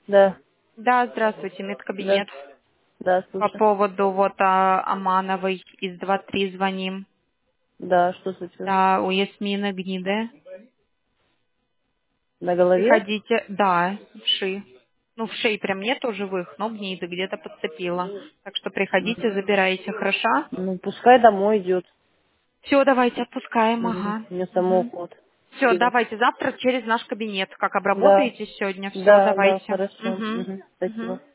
Да, Да, здравствуйте, да, медкабинет. да, По слушаю. поводу Амановой из 2-3 звоним. Да, что случилось? Да, у Ясмины гниды. На голове? Приходите, да, вши. Ну, вшей прям нету живых, но гниды где-то подцепила. Так что приходите, Мгм. забирайте, хорошо? Ну, пускай домой идет. Все, давайте отпускаем, Мгм. ага. Мне самоуход. Все, Спасибо. давайте завтра через наш кабинет. Как Да, обработаете сегодня, все, да, да, давайте. хорошо. Угу. Мгм. Угу. Спасибо.